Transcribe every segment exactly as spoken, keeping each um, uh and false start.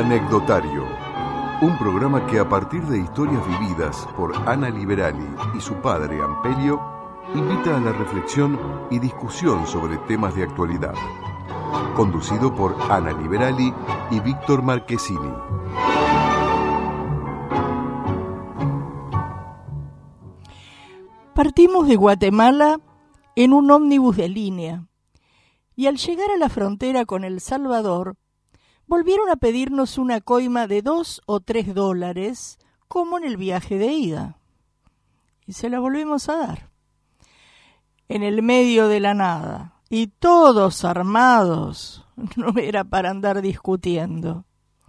Anecdotario, un programa que a partir de historias vividas por Ana Liberali y su padre Ampelio, invita a la reflexión y discusión sobre temas de actualidad. Conducido por Ana Liberali y Víctor Marchesini. Partimos de Guatemala en un ómnibus de línea y al llegar a la frontera con El Salvador, volvieron a pedirnos una coima de dos o tres dólares, como en el viaje de ida. Y se la volvimos a dar. En el medio de la nada, y todos armados, no era para andar discutiendo.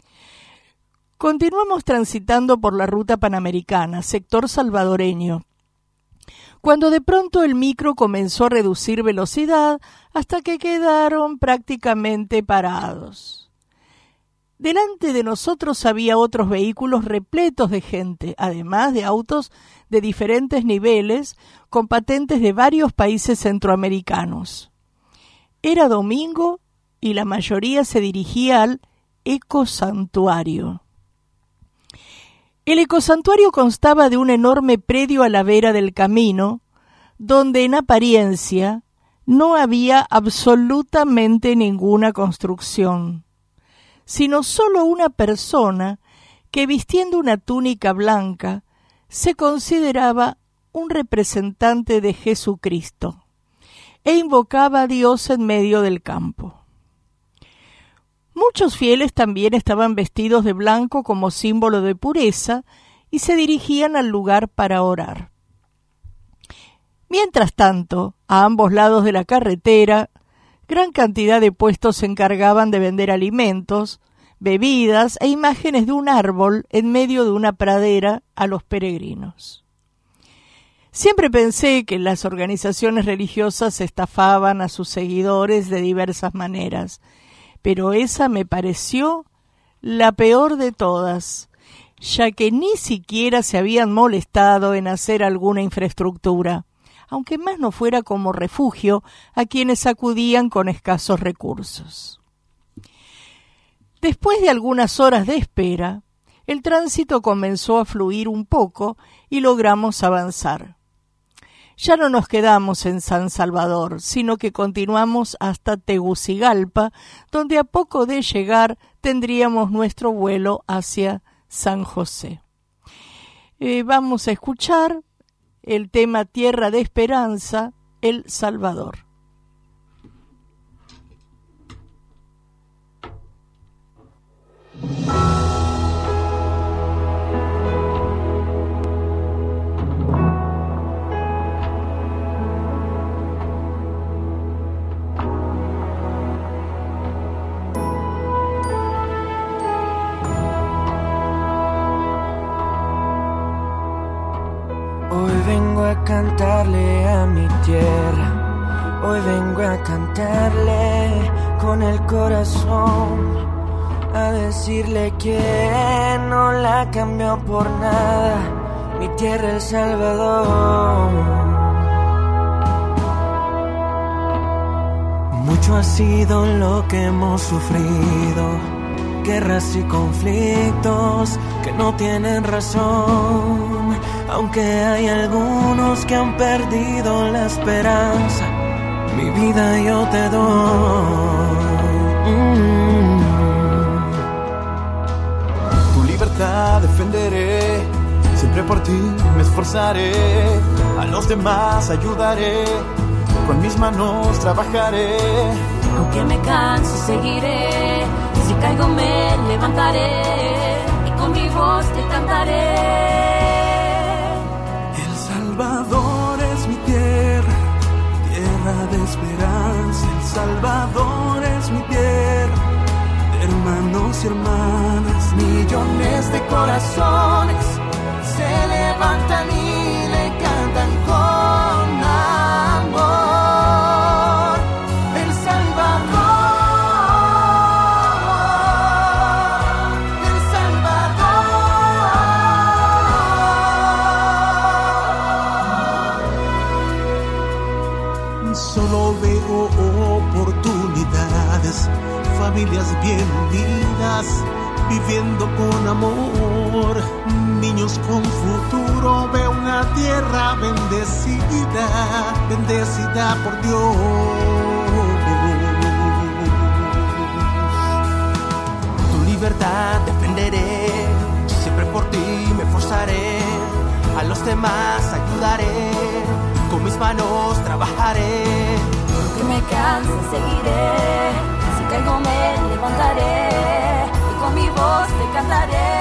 Continuamos transitando por la ruta panamericana, sector salvadoreño, cuando de pronto el micro comenzó a reducir velocidad hasta que quedaron prácticamente parados. Delante de nosotros había otros vehículos repletos de gente, además de autos de diferentes niveles con patentes de varios países centroamericanos. Era domingo y la mayoría se dirigía al ecosantuario. El ecosantuario constaba de un enorme predio a la vera del camino, donde en apariencia no había absolutamente ninguna construcción, sino solo una persona que, vistiendo una túnica blanca, se consideraba un representante de Jesucristo e invocaba a Dios en medio del campo. Muchos fieles también estaban vestidos de blanco como símbolo de pureza y se dirigían al lugar para orar. Mientras tanto, a ambos lados de la carretera, gran cantidad de puestos se encargaban de vender alimentos, bebidas e imágenes de un árbol en medio de una pradera a los peregrinos. Siempre pensé que las organizaciones religiosas estafaban a sus seguidores de diversas maneras, pero esa me pareció la peor de todas, ya que ni siquiera se habían molestado en hacer alguna infraestructura, aunque más no fuera como refugio a quienes acudían con escasos recursos. Después de algunas horas de espera, el tránsito comenzó a fluir un poco y logramos avanzar. Ya no nos quedamos en San Salvador, sino que continuamos hasta Tegucigalpa, donde a poco de llegar tendríamos nuestro vuelo hacia San José. Eh, vamos a escuchar el tema Tierra de Esperanza, El Salvador. Hoy vengo a cantarle a mi tierra, hoy vengo a cantarle con el corazón, a decirle que no la cambió por nada, mi tierra El Salvador. Mucho ha sido lo que hemos sufrido, guerras y conflictos que no tienen razón. Aunque hay algunos que han perdido la esperanza, mi vida yo te doy. Mm. Tu libertad defenderé, siempre por ti me esforzaré, a los demás ayudaré, con mis manos trabajaré. Aunque me canse seguiré, si caigo me levantaré, y con mi voz te cantaré. El Salvador es mi tierra, tierra de esperanza. El Salvador es mi tierra, de hermanos y hermanas. Millones de corazones se levantan y le cantan con amor. El Salvador, El Salvador. Solo veo oportunidades, familias bien unidas, viviendo con amor, niños con futuro. Veo una tierra bendecida, bendecida por Dios. Tu libertad defenderé, siempre por ti me esforzaré, a los demás ayudaré, con mis manos trabajaré. Aunque me canse seguiré, si caigo me levantaré, y con mi voz te cantaré.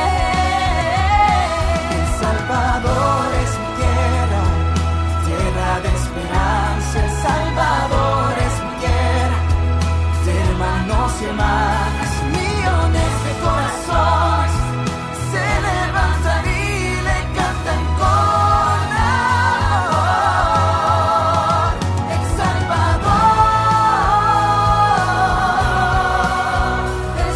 El Salvador es mi tierra, tierra de esperanza. El Salvador es mi tierra, de hermanos y hermanas. Millones de corazones se levantan y le cantan con amor. El Salvador, El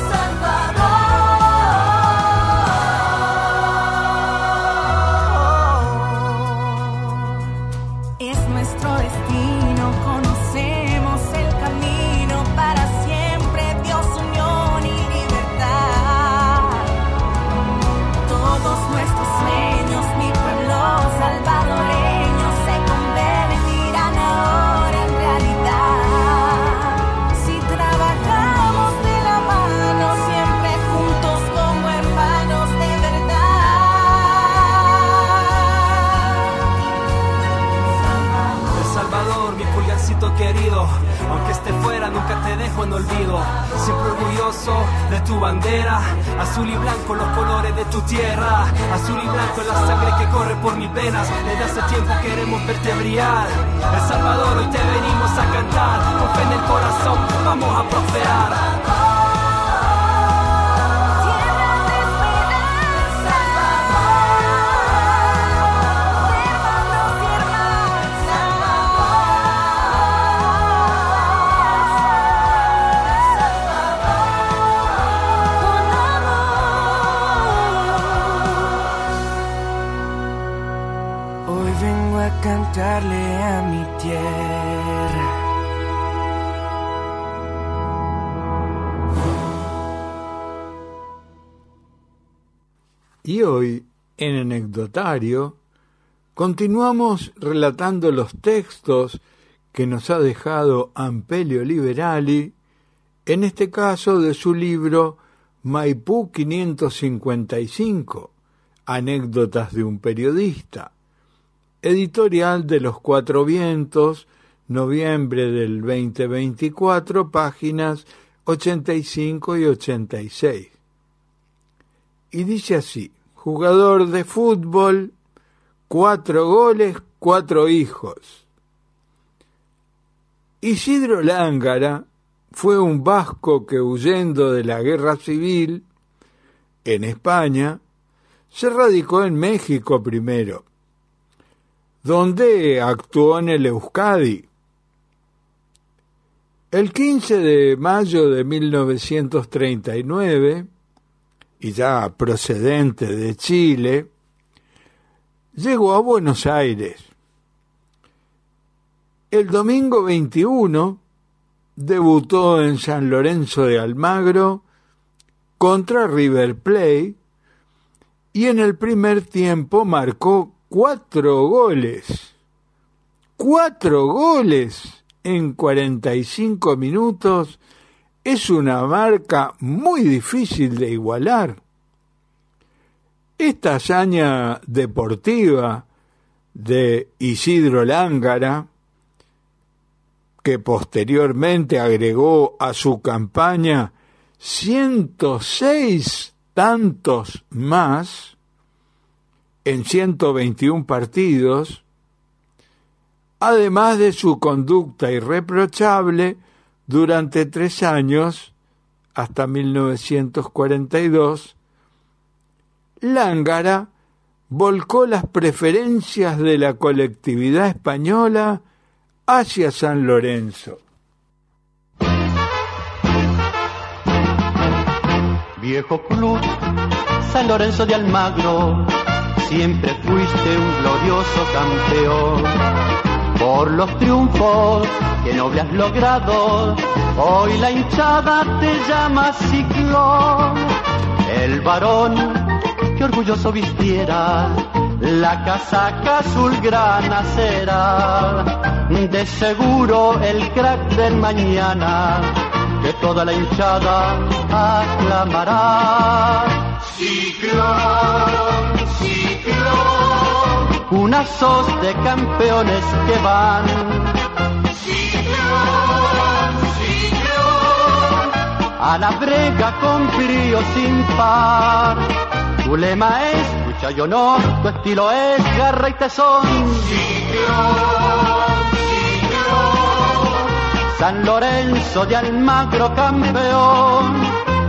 Salvador. Es nuestro destino, conocemos el camino para siempre, Dios, unión y libertad. Todos nuestros sueños, mi pueblo salvadoreño, se convertirán ahora en realidad. Si trabajamos de la mano, siempre juntos como hermanos de verdad. El Salvador, mi pulgarcito querido, aunque esté fuera nunca te dejo en olvido. Siempre orgulloso de tu bandera, azul y blanco los colores de tu tierra, azul y blanco la sangre que corre por mis venas. Desde hace tiempo queremos verte brillar. El Salvador, hoy te venimos a cantar, con fe en el corazón vamos a prosperar. Hoy vengo a cantarle a mi tierra. Y hoy, en Anecdotario, continuamos relatando los textos que nos ha dejado Ampelio Liberali, en este caso de su libro Maipú quinientos cincuenta y cinco, Anécdotas de un periodista, editorial de Los Cuatro Vientos, noviembre del veinte veinticuatro, páginas ochenta y cinco y ochenta y seis. Y dice así: jugador de fútbol, cuatro goles, cuatro hijos. Isidro Lángara fue un vasco que, huyendo de la guerra civil en España, se radicó en México primero, donde actuó en el Euskadi. El quince de mayo de mil novecientos treinta y nueve, y ya procedente de Chile, llegó a Buenos Aires. El domingo veintiuno debutó en San Lorenzo de Almagro contra River Plate y en el primer tiempo marcó cuatro goles. Cuatro goles en cuarenta y cinco minutos es una marca muy difícil de igualar. Esta hazaña deportiva de Isidro Lángara, que posteriormente agregó a su campaña ciento seis tantos más en ciento veintiún partidos, además de su conducta irreprochable durante tres años, hasta mil novecientos cuarenta y dos, Lángara volcó las preferencias de la colectividad española hacia San Lorenzo. Viejo club, San Lorenzo de Almagro, siempre fuiste un glorioso campeón. Por los triunfos que noble has logrado, hoy la hinchada te llama Ciclón. el varón que orgulloso vistiera la casaca azulgrana será de seguro el crack del mañana que toda la hinchada aclamará. Ciclón, ciclón, una sos de campeones que van. Ciclón, ciclón, a la brega con brío sin par. Tu lema es lucha y honor, tu estilo es garra y tesón. Ciclón, ciclón, San Lorenzo de Almagro campeón.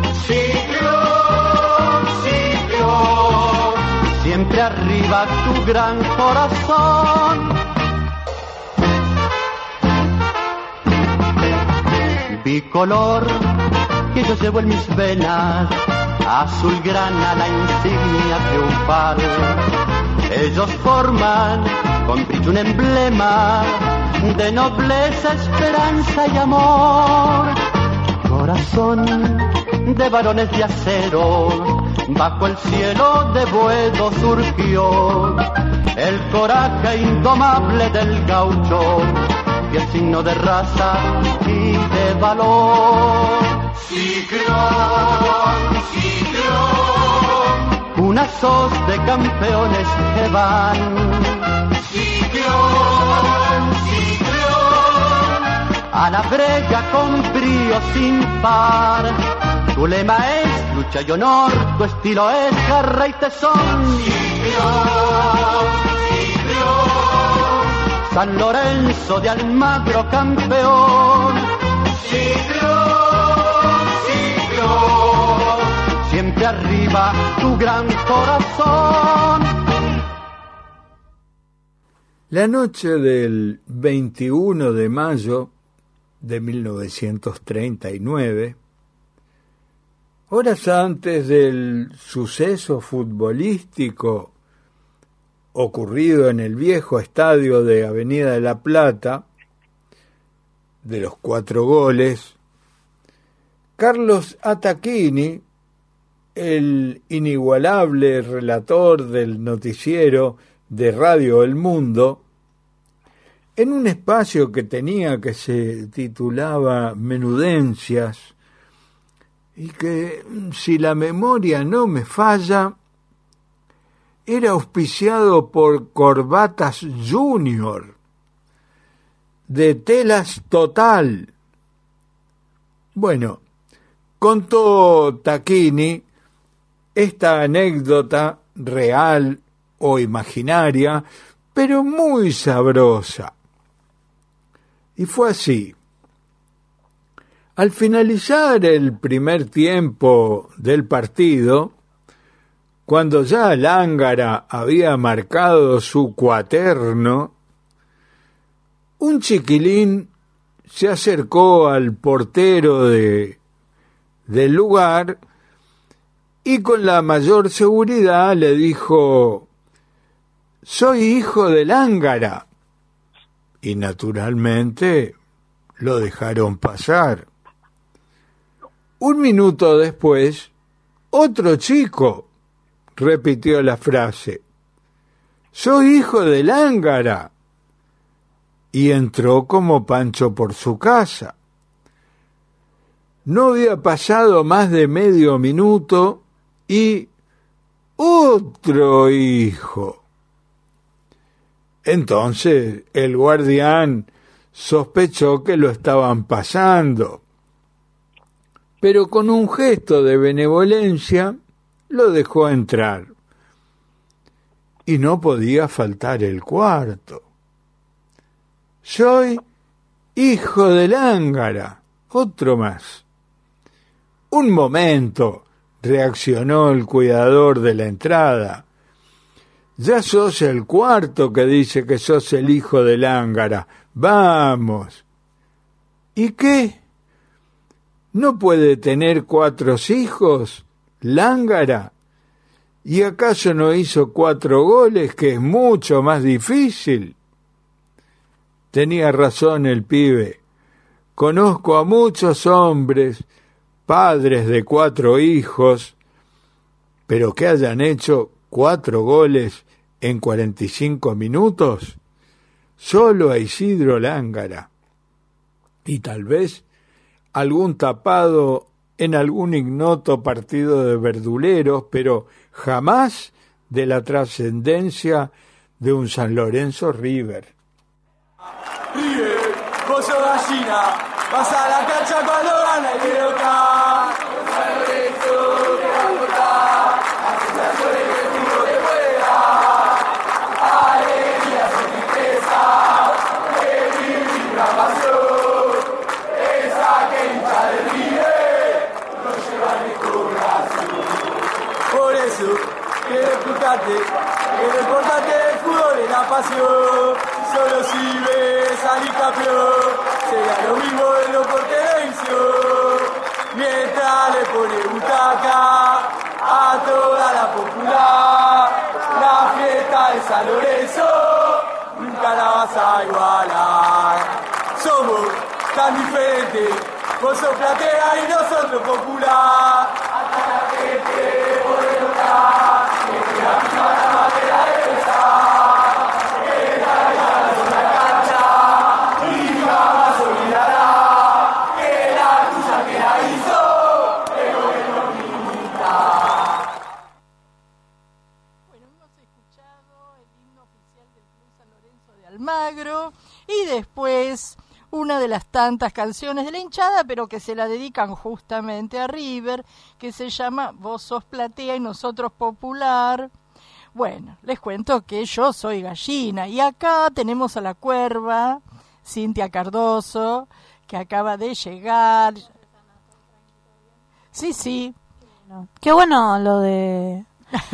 Ciclón, ciclón, siempre arriba tu gran corazón. Bicolor que yo llevo en mis venas, azulgrana la insignia triunfal. Ellos forman con brillo un emblema de nobleza, esperanza y amor. Corazón de varones de acero, bajo el cielo de Buedo surgió el coraje indomable del gaucho, y es signo de raza y de valor. Ciclón, ciclón, una sos de campeones que van. Ciclón, ciclón, a la brega con brío sin par. Tu lema es lucha y honor, tu estilo es garra y tesón. Ciclón, ciclón, San Lorenzo de Almagro campeón. Ciclón, ciclón, siempre arriba tu gran corazón. La noche del veintiuno de mayo de mil novecientos treinta y nueve, horas antes del suceso futbolístico ocurrido en el viejo estadio de Avenida de la Plata, de los cuatro goles, Carlos Attacchini, el inigualable relator del noticiero de Radio El Mundo, en un espacio que tenía que se titulaba Menudencias, y que, si la memoria no me falla, era auspiciado por Corbatas Junior, de Telas Total. Bueno, contó Tacchini esta anécdota real o imaginaria, pero muy sabrosa. Y fue así. Al finalizar el primer tiempo del partido, cuando ya Lángara había marcado su cuaterno, un chiquilín se acercó al portero de, del lugar y con la mayor seguridad le dijo: «Soy hijo de Lángara». Y naturalmente lo dejaron pasar. Un minuto después, otro chico repitió la frase: «Soy hijo de Lángara», y entró como Pancho por su casa. No había pasado más de medio minuto y otro hijo. Entonces el guardián sospechó que lo estaban pasando, pero con un gesto de benevolencia lo dejó entrar. Y no podía faltar el cuarto. «Soy hijo de Lángara», otro más. «Un momento», reaccionó el cuidador de la entrada. «Ya sos el cuarto que dice que sos el hijo de Lángara. Vamos». «¿Y qué? ¿No puede tener cuatro hijos, Lángara? ¿Y acaso no hizo cuatro goles, que es mucho más difícil?» Tenía razón el pibe. Conozco a muchos hombres, padres de cuatro hijos, pero que hayan hecho cuatro goles en cuarenta y cinco minutos, solo a Isidro Lángara. Y tal vez algún tapado en algún ignoto partido de verduleros, pero jamás de la trascendencia de un San Lorenzo River. River, vos sos gallina, vas a la cancha cuando gana el Iroca. San Lorenzo te va a cortar, haces las goles que el fútbol te puede dar. Alegría, sorpresa, que vive una pasión. Esa que hincha de River, no lleva ni corazón. Por eso, quiero explicarte que lo importante del fútbol es la pasión. Solo si ves salir campeón, sería lo mismo en lo por televisión. Mientras le pone butaca a toda la popular, la fiesta de San Lorenzo nunca la vas a igualar. Somos tan diferentes, vos sos platea y nosotros popular. Hasta la gente puede notar que la misma la madera de besar. Almagro, y después una de las tantas canciones de la hinchada, pero que se la dedican justamente a River, que se llama Vos sos platea y nosotros popular. Bueno, les cuento que yo soy gallina, y acá tenemos a la cuerva, Cintia Cardoso, que acaba de llegar. Sí, sí. Qué bueno lo de...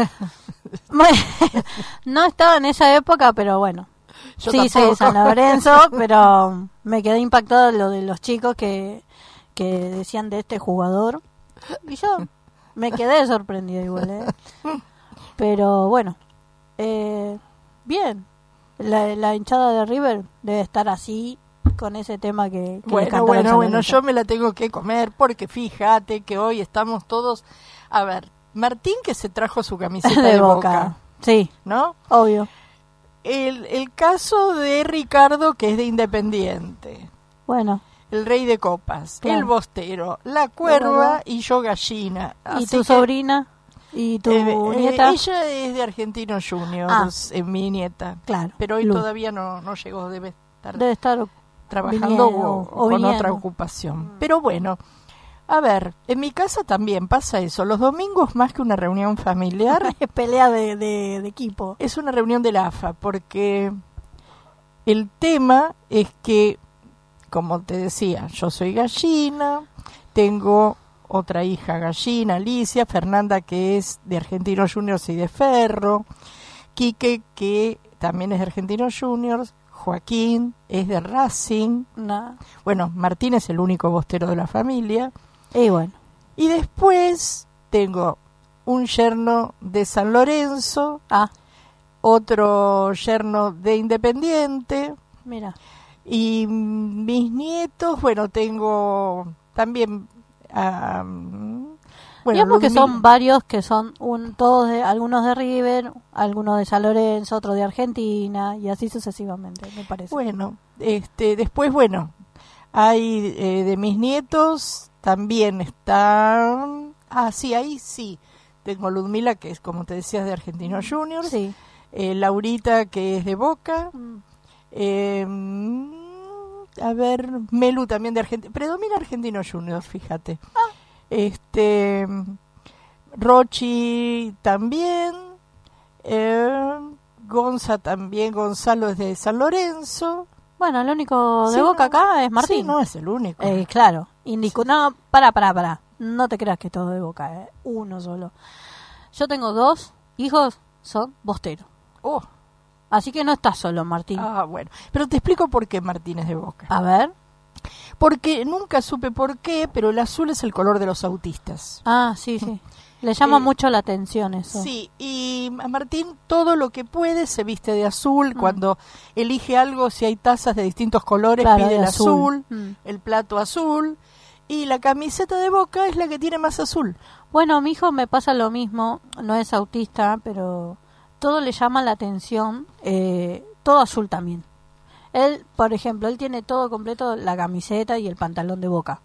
No estaba en esa época, pero bueno. Yo sí, tampoco. soy de San Lorenzo, pero me quedé impactado lo de los chicos que, que decían de este jugador. Y yo me quedé sorprendida igual, ¿eh? Pero bueno, eh, bien. La, la hinchada de River debe estar así con ese tema que, que bueno, bueno, bueno, yo me la tengo que comer porque fíjate que hoy estamos todos... A ver, Martín que se trajo su camiseta de, de Boca. Boca. Sí, ¿no? Obvio. El, el caso de Ricardo, que es de Independiente. Bueno. El rey de copas. Claro. El bostero. La cuerva bueno. Y yo gallina. ¿Y tu que, sobrina? ¿Y tu eh, nieta? Eh, ella es de Argentinos Juniors, ah. eh, mi nieta. Claro. Pero hoy Luz. todavía no, no llegó, debe estar, debe estar trabajando viniendo, o, o con viniendo. otra ocupación. Mm. Pero bueno. A ver, en mi casa también pasa eso. Los domingos, más que una reunión familiar, es pelea de, de, de equipo. Es una reunión del A F A, porque el tema es que, como te decía, yo soy gallina, tengo otra hija gallina, Alicia, Fernanda, que es de Argentinos Juniors y de Ferro, Quique, que también es de Argentinos Juniors, Joaquín es de Racing, no. Bueno, Martín es el único bostero de la familia. Y bueno. Y después tengo un yerno de San Lorenzo, ah. otro yerno de Independiente. Mira. Y mis nietos, bueno, tengo también... Um, bueno, digamos que son varios, que son un todos de, algunos de River, algunos de San Lorenzo, otros de Argentina, y así sucesivamente, me parece. Bueno, este después, bueno, hay eh, de mis nietos... También están... Ah, sí, ahí sí. Tengo Ludmila, que es, como te decías, de Argentinos Juniors. Sí. Eh, Laurita, que es de Boca. Mm. Eh, a ver, Melu también de Argentina. Predomina Argentinos Juniors, fíjate. Ah. Este, Rochi también. Eh, Gonza también. Gonzalo es de San Lorenzo. Bueno, el único de sí, Boca no, acá es Martín. Sí, no es el único. Eh, claro. Indico, no, para, para, para. No te creas que todo de Boca, eh. Uno solo. Yo tengo dos hijos, son bosteros. Oh. Así que no estás solo, Martín. Ah, bueno. Pero te explico por qué Martín es de Boca. A ver. Porque nunca supe por qué, pero el azul es el color de los autistas. Ah, sí, sí. Le llama eh, mucho la atención eso. Sí, y a Martín todo lo que puede se viste de azul. Mm. Cuando elige algo, si hay tazas de distintos colores, claro, pide el azul, azul mm. el plato azul. y la camiseta de Boca es la que tiene más azul. Bueno, a mi hijo me pasa lo mismo, no es autista, pero todo le llama la atención, eh, todo azul también. Él, por ejemplo, él tiene todo completo, la camiseta y el pantalón de Boca.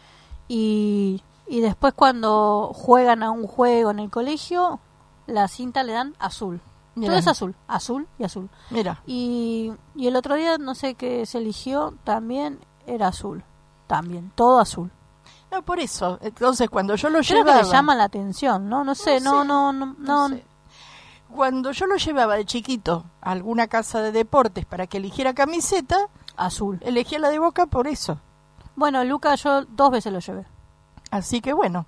Y, y después cuando juegan a un juego en el colegio, la cinta le dan azul. Mirá. Todo es azul, azul y azul. Mira. Y, y el otro día, no sé qué se eligió, también era azul. También, todo azul. No, por eso. Entonces, cuando yo lo Creo llevaba... que le llama la atención, ¿no? No sé, no, no, no, no, no no sé. Cuando yo lo llevaba de chiquito a alguna casa de deportes para que eligiera camiseta, azul. Elegía la de Boca por eso. Bueno, Luca, yo dos veces lo llevé. Así que bueno,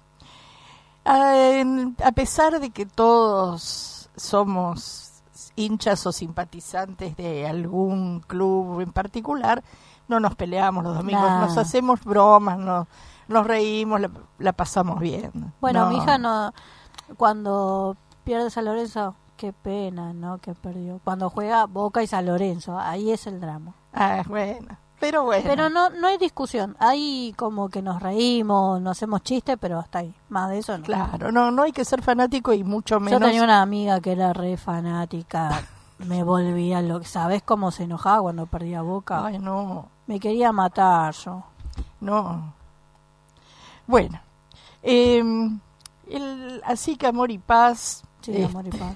a, en- a pesar de que todos somos hinchas o simpatizantes de algún club en particular, no nos peleamos los domingos, Nah. nos hacemos bromas, nos, nos reímos, la, la pasamos bien. Bueno, No. mi hija no, cuando pierde San Lorenzo, qué pena, ¿no? Que perdió. Cuando juega Boca y San Lorenzo, ahí es el drama. Ah, bueno, pero bueno. Pero no, no hay discusión. Ahí como que nos reímos, nos hacemos chistes, pero hasta ahí. Más de eso no. Claro, no, no hay que ser fanático y mucho Yo menos. tenía una amiga que era re fanática. Me volvía lo ¿sabés cómo se enojaba cuando perdía Boca? Ay, no, Me quería matar yo. no. Bueno, eh, el, así que amor y paz. Sí, eh, amor y paz.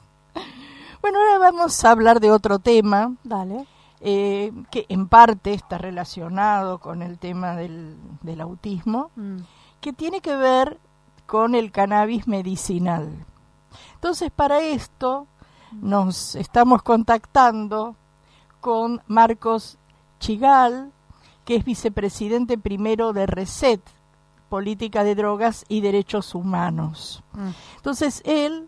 Bueno, ahora vamos a hablar de otro tema. Dale. eh, que en parte está relacionado con el tema del, del autismo, Mm. que tiene que ver con el cannabis medicinal. Entonces, para esto nos estamos contactando con Marcos Chigal, que es vicepresidente primero de RESET, Política de Drogas y Derechos Humanos. Mm. Entonces, él,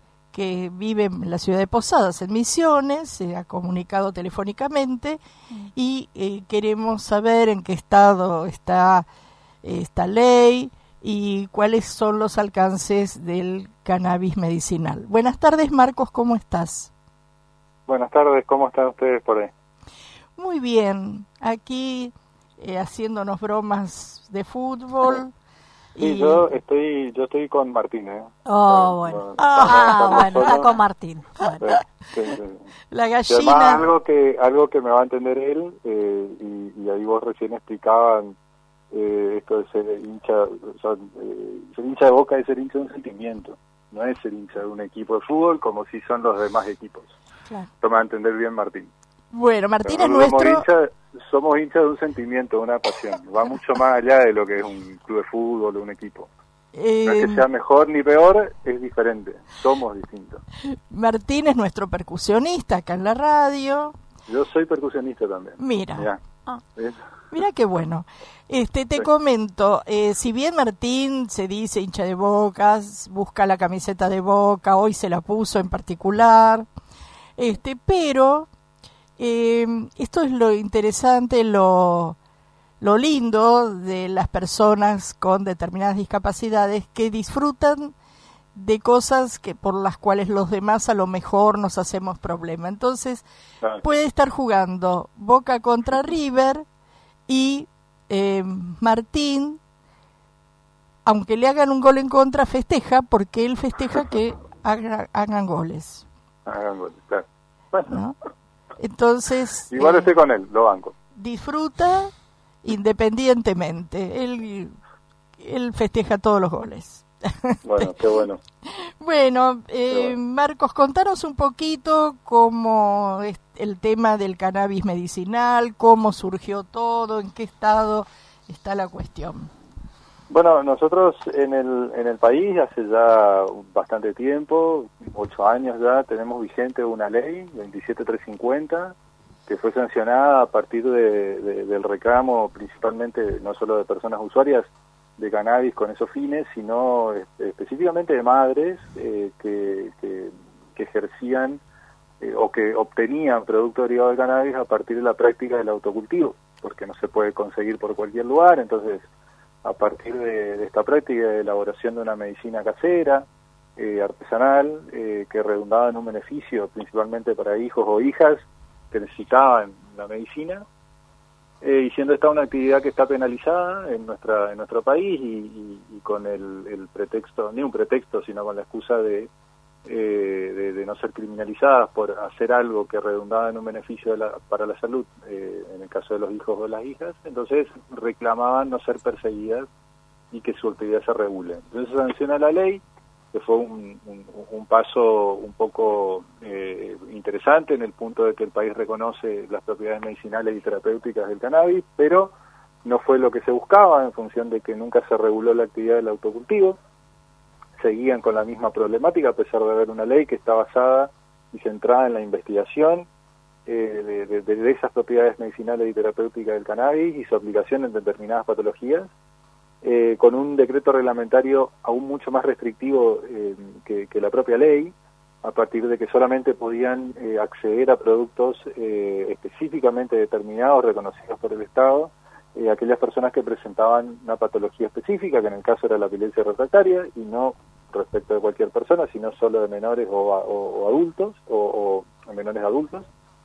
que vive en la ciudad de Posadas, en Misiones, se ha comunicado telefónicamente y eh, queremos saber en qué estado está eh, esta ley y cuáles son los alcances del cannabis medicinal. Buenas tardes, Marcos, ¿cómo estás? Buenas tardes, ¿cómo están ustedes por ahí? Muy bien, aquí eh, haciéndonos bromas de fútbol. Sí, y... yo estoy yo estoy con Martín, ¿eh? Oh, bueno. Bueno, Ah, estamos bueno, está solos. con Martín. Bueno. Sí, sí, sí. La Y además gallina... algo que algo que me va a entender él, eh, y, y ahí vos recién explicaban eh, esto de ser hincha, o sea, eh, ser hincha de Boca es ser hincha de un sentimiento, no es ser hincha de un equipo de fútbol como si son los demás equipos. Claro. Esto me va a entender bien Martín. Bueno, Martín es Pero nosotros nuestro... Somos hinchas somos hinchas de un sentimiento, de una pasión. Va mucho más allá de lo que es un club de fútbol o un equipo. No es eh, que sea mejor ni peor, es diferente. Somos distintos. Martín es nuestro percusionista acá en la radio. Yo soy percusionista también. Mira, Mirá. Ah. ¿Ves? mira qué bueno. Este, te Sí. comento, eh, si bien Martín se dice hincha de Boca, busca la camiseta de Boca, hoy se la puso en particular, este, pero eh, esto es lo interesante, lo, lo lindo de las personas con determinadas discapacidades que disfrutan de cosas que por las cuales los demás a lo mejor nos hacemos problema. Entonces, Claro. puede estar jugando Boca contra River y eh, Martín, aunque le hagan un gol en contra, festeja porque él festeja que haga- hagan goles, Hagan goles, claro. Bueno, ¿no? Entonces, igual eh, estoy con él, lo banco. disfruta independientemente. Él, él festeja todos los goles. Bueno, qué bueno. Bueno, eh, bueno. Marcos, contanos un poquito cómo es el tema del cannabis medicinal, cómo surgió todo, en qué estado está la cuestión. Bueno, nosotros en el en el país hace ya bastante tiempo, ocho años ya, tenemos vigente una ley, veintisiete mil trescientos cincuenta, que fue sancionada a partir de, de- del reclamo principalmente no solo de personas usuarias de cannabis con esos fines, sino este, específicamente de madres eh, que, que, que ejercían eh, o que obtenían producto derivado del cannabis a partir de la práctica del autocultivo, porque no se puede conseguir por cualquier lugar. Entonces, a partir de, de esta práctica de elaboración de una medicina casera, eh, artesanal, eh, que redundaba en un beneficio principalmente para hijos o hijas que necesitaban la medicina, eh, y siendo esta una actividad que está penalizada en nuestra en nuestro país y, y, y con el, el pretexto, ni un pretexto, sino con la excusa de, eh, de, de no ser criminalizadas por hacer algo que redundaba en un beneficio de la, para la salud, eh, en el caso de los hijos o las hijas, entonces reclamaban no ser perseguidas y que su actividad se regule. Entonces se sanciona la ley, que fue un, un, un paso un poco eh, interesante en el punto de que el país reconoce las propiedades medicinales y terapéuticas del cannabis, pero no fue lo que se buscaba en función de que nunca se reguló la actividad del autocultivo. Seguían con la misma problemática a pesar de haber una ley que está basada y centrada en la investigación eh, de, de, de esas propiedades medicinales y terapéuticas del cannabis y su aplicación en determinadas patologías. Eh, con un decreto reglamentario aún mucho más restrictivo eh, que, que la propia ley, a partir de que solamente podían eh, acceder a productos eh, específicamente determinados, reconocidos por el Estado, eh, aquellas personas que presentaban una patología específica, que en el caso era la epilepsia refractaria, y no respecto de cualquier persona, sino solo de menores o, o, o adultos, o, o menores adultos.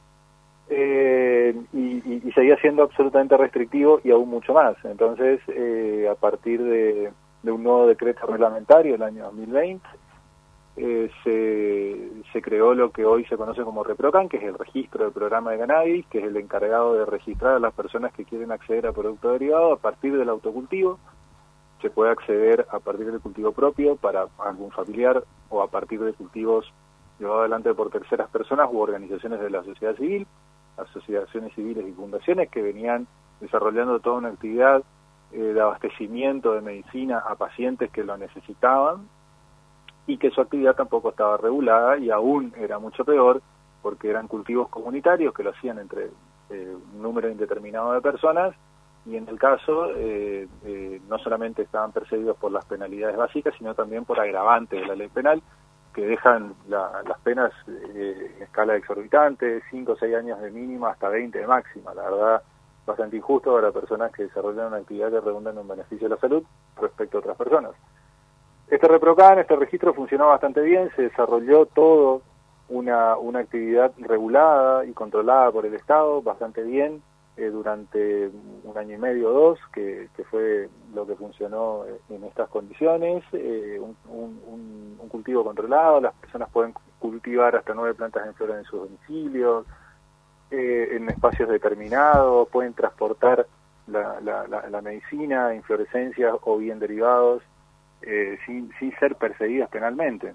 Eh, y, y, y seguía siendo absolutamente restrictivo y aún mucho más. Entonces, eh, a partir de, de un nuevo decreto reglamentario el año dos mil veinte, eh, se, se creó lo que hoy se conoce como ReproCan, que es el registro del programa de cannabis, que es el encargado de registrar a las personas que quieren acceder a productos derivados a partir del autocultivo. Se puede acceder a partir del cultivo propio para algún familiar o a partir de cultivos llevados adelante por terceras personas u organizaciones de la sociedad civil, asociaciones civiles y fundaciones que venían desarrollando toda una actividad eh, de abastecimiento de medicina a pacientes que lo necesitaban y que su actividad tampoco estaba regulada y aún era mucho peor porque eran cultivos comunitarios que lo hacían entre eh, un número indeterminado de personas y en el caso eh, eh, no solamente estaban perseguidos por las penalidades básicas sino también por agravantes de la ley penal que dejan la, las penas eh, en escala exorbitante, cinco o seis años de mínima hasta veinte de máxima. La verdad, bastante injusto para personas que desarrollan una actividad que redunda en un beneficio de la salud respecto a otras personas. Este ReproCan, este registro funcionó bastante bien, se desarrolló todo una, una actividad regulada y controlada por el Estado bastante bien eh, durante un año y medio o dos, que, que fue lo que funcionó en estas condiciones, eh, un, un, un cultivo controlado, las personas pueden cultivar hasta nueve plantas en flora en sus domicilios, eh, en espacios determinados, pueden transportar la, la, la, la medicina, inflorescencias o bien derivados, eh, sin, sin ser perseguidas penalmente.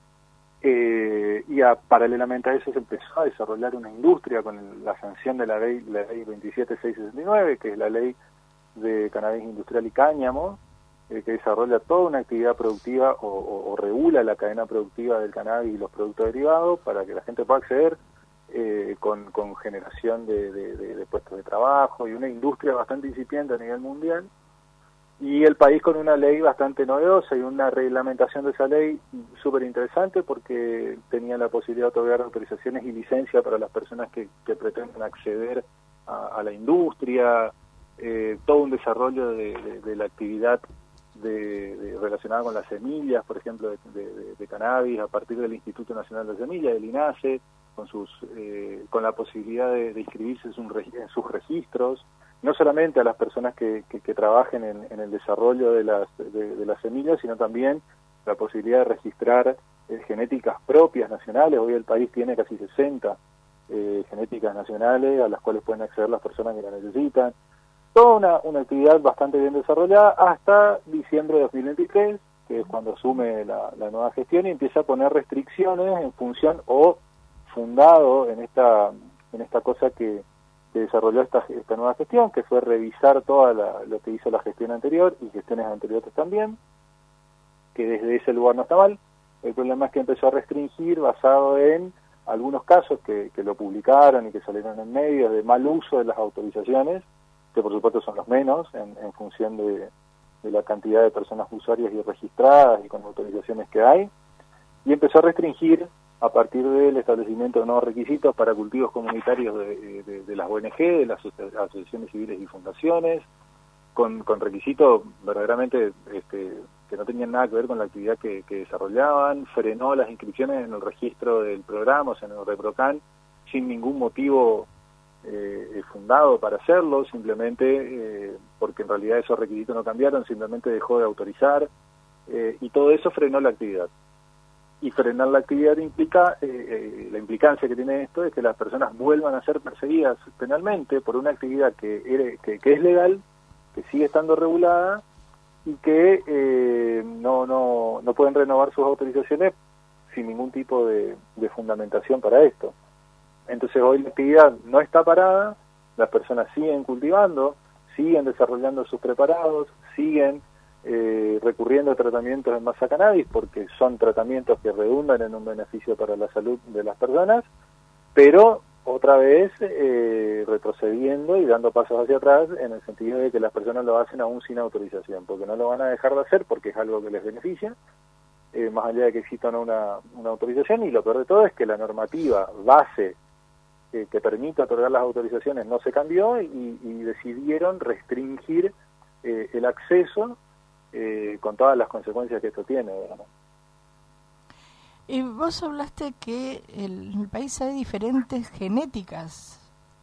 Eh, y a, paralelamente a eso se empezó a desarrollar una industria con el, la sanción de la ley, la ley veintisiete mil seiscientos sesenta y nueve, que es la ley de cannabis industrial y cáñamo, eh, que desarrolla toda una actividad productiva o, o, o regula la cadena productiva del cannabis y los productos derivados para que la gente pueda acceder eh, con, con generación de, de, de, de puestos de trabajo y una industria bastante incipiente a nivel mundial. Y el país con una ley bastante novedosa y una reglamentación de esa ley súper interesante porque tenía la posibilidad de otorgar autorizaciones y licencias para las personas que, que pretenden acceder a, a la industria, eh, todo un desarrollo de, de, de la actividad de, de, relacionada con las semillas, por ejemplo, de, de, de cannabis, a partir del Instituto Nacional de Semillas, del INASE, con, sus, eh, con la posibilidad de, de inscribirse en sus, en sus registros, no solamente a las personas que, que, que trabajen en, en el desarrollo de las, de, de las semillas, sino también la posibilidad de registrar eh, genéticas propias nacionales. Hoy el país tiene casi sesenta eh, genéticas nacionales a las cuales pueden acceder las personas que la necesitan. Toda una, una actividad bastante bien desarrollada hasta diciembre de dos mil veintitrés, que es cuando asume la, la nueva gestión y empieza a poner restricciones en función o fundado en esta, en esta cosa que que desarrolló esta, esta nueva gestión, que fue revisar todo lo que hizo la gestión anterior y gestiones anteriores también, que desde ese lugar no está mal. El problema es que empezó a restringir basado en algunos casos que, que lo publicaron y que salieron en medios de mal uso de las autorizaciones, que por supuesto son los menos en, en función de, de la cantidad de personas usuarias y registradas y con autorizaciones que hay, y empezó a restringir a partir del establecimiento de nuevos requisitos para cultivos comunitarios de, de, de las O N G, de las asociaciones civiles y fundaciones, con, con requisitos verdaderamente este, que no tenían nada que ver con la actividad que, que desarrollaban, frenó las inscripciones en el registro del programa, o sea, en el ReproCan, sin ningún motivo eh, fundado para hacerlo, simplemente eh, porque en realidad esos requisitos no cambiaron, simplemente dejó de autorizar, eh, y todo eso frenó la actividad. Y frenar la actividad implica, eh, eh, la implicancia que tiene esto es que las personas vuelvan a ser perseguidas penalmente por una actividad que, era, que, que es legal, que sigue estando regulada, y que eh, no, no, no pueden renovar sus autorizaciones sin ningún tipo de, de fundamentación para esto. Entonces hoy la actividad no está parada, las personas siguen cultivando, siguen desarrollando sus preparados, siguen eh, recurriendo a tratamientos en masa cannabis, porque son tratamientos que redundan en un beneficio para la salud de las personas, pero otra vez eh, retrocediendo y dando pasos hacia atrás en el sentido de que las personas lo hacen aún sin autorización, porque no lo van a dejar de hacer porque es algo que les beneficia, eh, más allá de que exista una, una autorización, y lo peor de todo es que la normativa base eh, que permite otorgar las autorizaciones no se cambió, y, y decidieron restringir eh, el acceso eh, con todas las consecuencias que esto tiene, digamos. Y vos hablaste que en el país hay diferentes genéticas.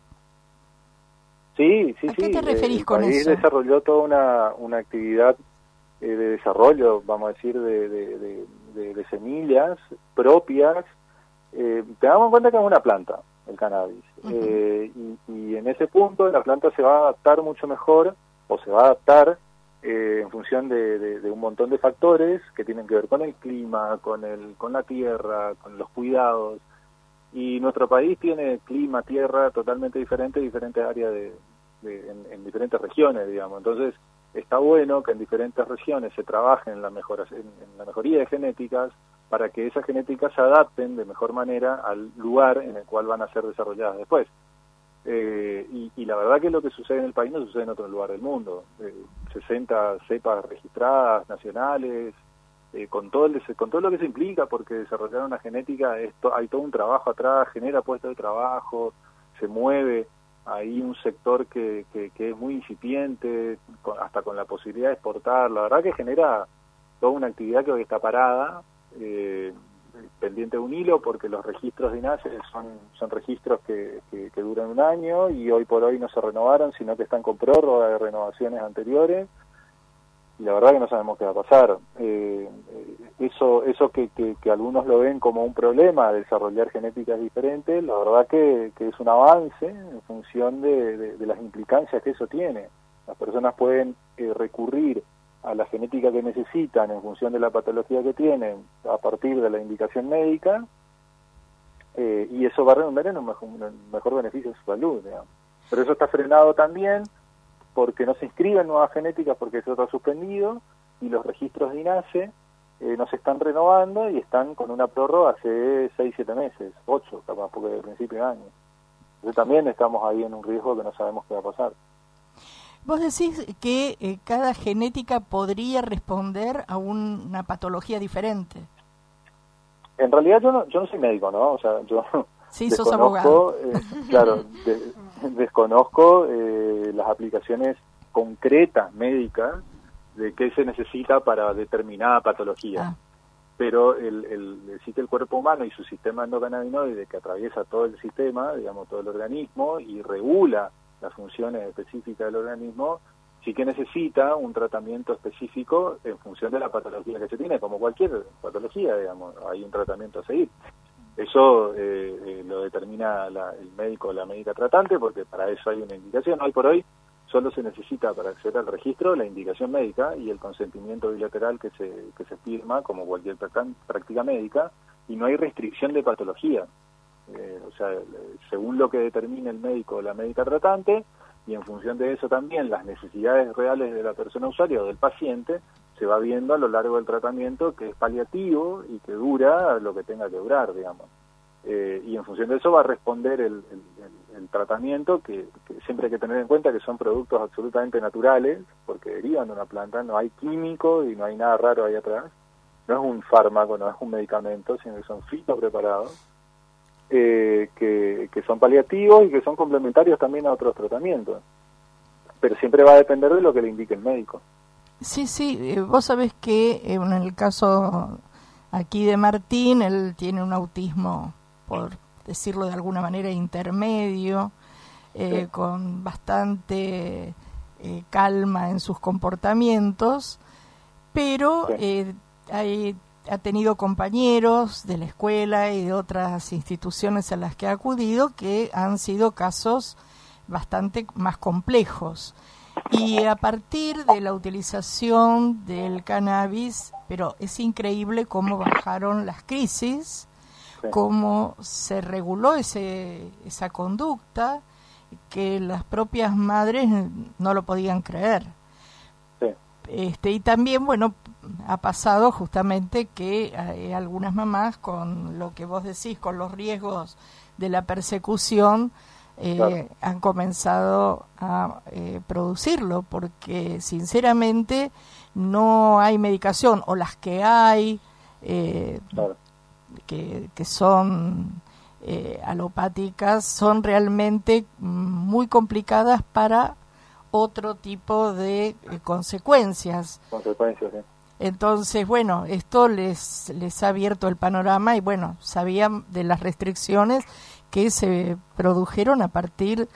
Sí, sí, ¿A sí. qué te referís el con país eso? Desarrolló toda una, una actividad eh, de desarrollo, vamos a decir, de, de, de, de, de semillas propias. Eh, tengamos en cuenta que es una planta, el cannabis. Uh-huh. eh, y, y en ese punto la planta se va a adaptar mucho mejor, o se va a adaptar Eh, en función de, de, de un montón de factores que tienen que ver con el clima, con el con la tierra, con los cuidados. Y nuestro país tiene clima, tierra totalmente diferente en diferentes áreas de, de en, en diferentes regiones, digamos. Entonces está bueno que en diferentes regiones se trabaje en la mejora, en, en la mejoría de genéticas, para que esas genéticas se adapten de mejor manera al lugar en el cual van a ser desarrolladas después. Eh, y, y la verdad que lo que sucede en el país no sucede en otro lugar del mundo. Eh, sesenta cepas registradas, nacionales, eh, con todo el, con todo lo que se implica, porque desarrollar una genética, esto, hay todo un trabajo atrás, genera puestos de trabajo, se mueve ahí un sector que, que, que es muy incipiente, con, hasta con la posibilidad de exportar. La verdad que genera toda una actividad que hoy está parada, eh, pendiente de un hilo, porque los registros de INASE son, son registros que, que, que duran un año, y hoy por hoy no se renovaron, sino que están con prórroga de renovaciones anteriores, y la verdad que no sabemos qué va a pasar. Eh, eso eso que, que, que algunos lo ven como un problema, desarrollar genéticas diferentes, la verdad que, que es un avance en función de, de, de las implicancias que eso tiene. Las personas pueden eh, recurrir a la genética que necesitan en función de la patología que tienen a partir de la indicación médica, eh, y eso va a redundar en un mejor, un mejor beneficio de su salud, digamos. Pero eso está frenado también porque no se inscriben nuevas genéticas, porque eso está suspendido, y los registros de INASE eh, no se están renovando y están con una prórroga hace seis, siete meses, ocho capaz, porque de principio de año. Entonces también estamos ahí en un riesgo que no sabemos qué va a pasar. Vos decís que eh, cada genética podría responder a un, una patología diferente. En realidad yo no, yo no soy médico, ¿no? O sea, yo sí, sos abogado. Eh, claro, de, desconozco eh, las aplicaciones concretas médicas de qué se necesita para determinada patología. Ah. Pero el, el, sí que el cuerpo humano y su sistema endocannabinoide, que atraviesa todo el sistema, digamos, todo el organismo, y regula las funciones específicas del organismo, sí que necesita un tratamiento específico en función de la patología que se tiene, como cualquier patología, digamos, hay un tratamiento a seguir. Eso eh, eh, lo determina la, el médico o la médica tratante, porque para eso hay una indicación. Hoy por hoy solo se necesita, para acceder al registro, la indicación médica y el consentimiento bilateral que se, que se firma, como cualquier práctica médica, y no hay restricción de patología. Eh, o sea, según lo que determine el médico o la médica tratante, y en función de eso también las necesidades reales de la persona usuaria o del paciente, se va viendo a lo largo del tratamiento que es paliativo y que dura lo que tenga que durar, digamos. Eh, y en función de eso va a responder el, el, el, el tratamiento, que, que siempre hay que tener en cuenta que son productos absolutamente naturales, porque derivan de una planta, no hay químico y no hay nada raro ahí atrás. No es un fármaco, no es un medicamento, sino que son fitopreparados. Eh, que, que son paliativos y que son complementarios también a otros tratamientos, pero siempre va a depender de lo que le indique el médico. Sí, sí, eh, vos sabés que eh, en el caso aquí de Martín, él tiene un autismo, por decirlo de alguna manera, intermedio, eh, sí. con bastante eh, calma en sus comportamientos, pero Sí. eh, hay, ha tenido compañeros de la escuela y de otras instituciones a las que ha acudido que han sido casos bastante más complejos. Y a partir de la utilización del cannabis, pero es increíble cómo bajaron las crisis, Sí. cómo se reguló ese, esa conducta, que las propias madres no lo podían creer. Sí. Este, y también, bueno, ha pasado justamente que hay algunas mamás, con lo que vos decís, con los riesgos de la persecución, eh, Claro. han comenzado a eh, producirlo, porque sinceramente no hay medicación, o las que hay, eh, Claro. que, que son eh, alopáticas, son realmente mm, muy complicadas para otro tipo de eh, consecuencias. Consecuencias, sí. Entonces, bueno, esto les, les ha abierto el panorama y, bueno, sabían de las restricciones que se produjeron a partir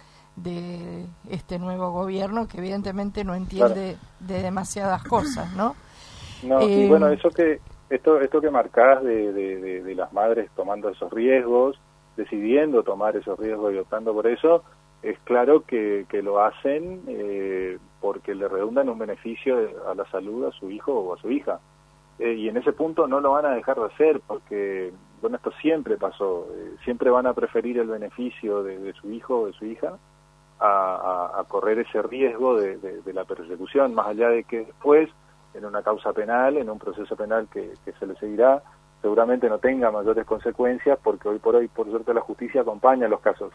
de este nuevo gobierno, que evidentemente no entiende de demasiadas cosas, ¿no? No, Eh, y bueno, eso que esto esto que marcás de, de, de, de las madres tomando esos riesgos, decidiendo tomar esos riesgos y optando por eso, es claro que, que lo hacen eh, porque le redundan un beneficio a la salud a su hijo o a su hija. Eh, y en ese punto no lo van a dejar de hacer porque, bueno, esto siempre pasó. Eh, siempre van a preferir el beneficio de, de su hijo o de su hija a, a, a correr ese riesgo de, de, de la persecución, más allá de que después, en una causa penal, en un proceso penal que, que se le seguirá, seguramente no tenga mayores consecuencias porque hoy por hoy, por suerte, la justicia acompaña los casos.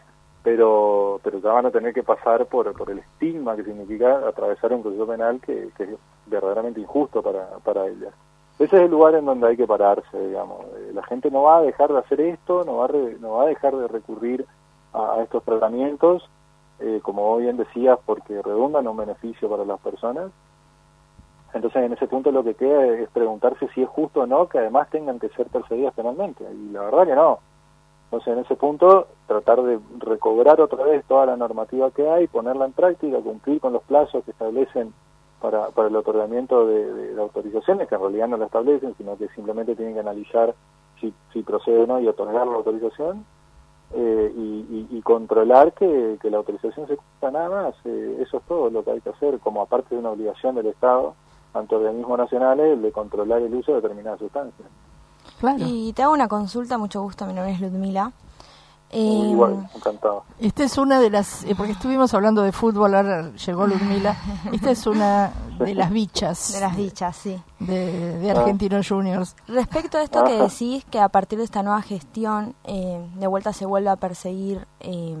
Pero pero ya van a tener que pasar por por el estigma que significa atravesar un proceso penal que, que es verdaderamente injusto para, para ellas. Ese es el lugar en donde hay que pararse, digamos. Eh, la gente no va a dejar de hacer esto, no va a, re, no va a dejar de recurrir a, a estos tratamientos, eh, como bien decías, porque redundan un beneficio para las personas. Entonces, en ese punto lo que queda es preguntarse si es justo o no que además tengan que ser perseguidas penalmente. Y la verdad que no. Entonces, en ese punto, tratar de recobrar otra vez toda la normativa que hay, ponerla en práctica, cumplir con los plazos que establecen para, para el otorgamiento de, de, de autorizaciones, que en realidad no la establecen, sino que simplemente tienen que analizar si, si procede o no y otorgar la autorización, eh, y, y, y controlar que, que la autorización se cumpla nada más. Eh, eso es todo lo que hay que hacer, como aparte de una obligación del Estado ante organismos nacionales de controlar el uso de determinadas sustancias. Claro. Y te hago una consulta, mucho gusto, mi nombre es Ludmila. Eh, Igual, encantado. Esta es una de las, eh, porque estuvimos hablando de fútbol, ahora llegó Ludmila, esta es una de las bichas. De las bichas, sí. De, de Argentinos Juniors. Respecto a esto que decís, que a partir de esta nueva gestión, eh, de vuelta se vuelve a perseguir eh,